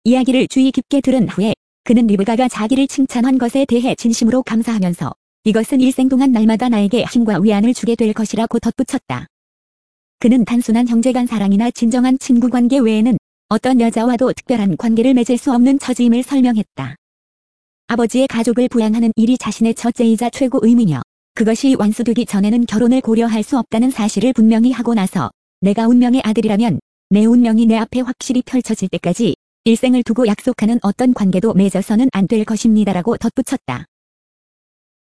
이야기를 주의 깊게 들은 후에 그는 리브가가 자기를 칭찬한 것에 대해 진심으로 감사하면서 이것은 일생 동안 날마다 나에게 힘과 위안을 주게 될 것이라고 덧붙였다. 그는 단순한 형제간 사랑이나 진정한 친구 관계 외에는 어떤 여자와도 특별한 관계를 맺을 수 없는 처지임을 설명했다. 아버지의 가족을 부양하는 일이 자신의 첫째이자 최고 의무며 그것이 완수되기 전에는 결혼을 고려할 수 없다는 사실을 분명히 하고 나서 내가 운명의 아들이라면 내 운명이 내 앞에 확실히 펼쳐질 때까지 일생을 두고 약속하는 어떤 관계도 맺어서는 안 될 것입니다라고 덧붙였다.